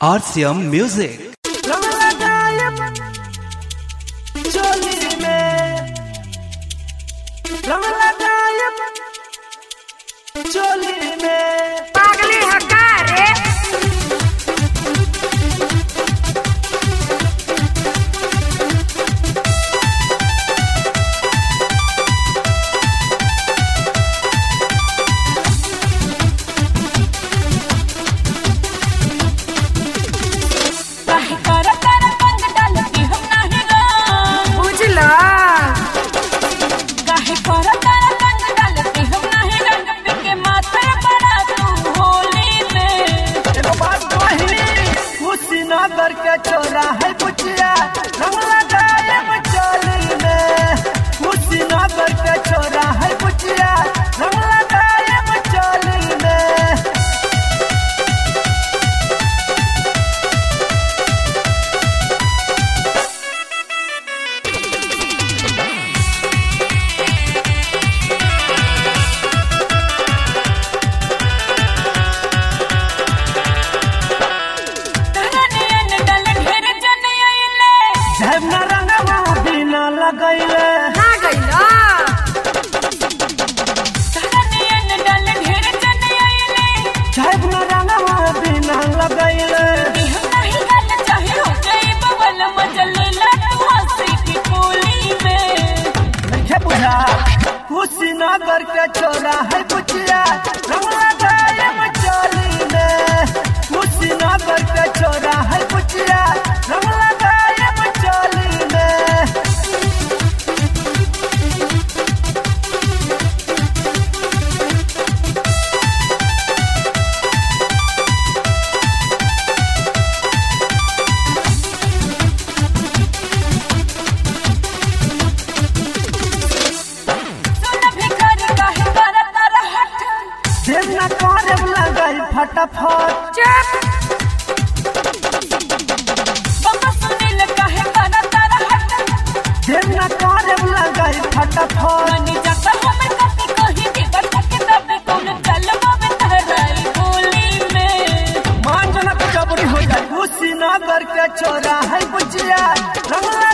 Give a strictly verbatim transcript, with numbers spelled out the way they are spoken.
R C M Music। चोली में रंग लगाए चोली में पागली हका रे नगर के चोरा है पुचिया रंग लगाए चोली में कुशीनगर के चोरा है पुचिया रंग लगाए चोली में लगैले ना गइलो सरनियन डल ढेर जन आइले जब न रंगवा बिना लगैले हम नहीं गल चाहे हो गई बबल मजलेला तू हंसी की टोली में देखे बुझा कुशीनगर के चोरा है पुचिया रंग लगाए चोली में कुशीनगर के चोरा है पुचिया रंग लगाए चोली में फटाफट बाबा सुनील काहे करा तारा हट देना करे लगाई फटाफट मनी जाता हमें कभी कही दी बट के दबे कौन चलवा में तहराई गोली में मान जना जबरी हो जाए कुशीनगर के चोरा है बुचिया रंग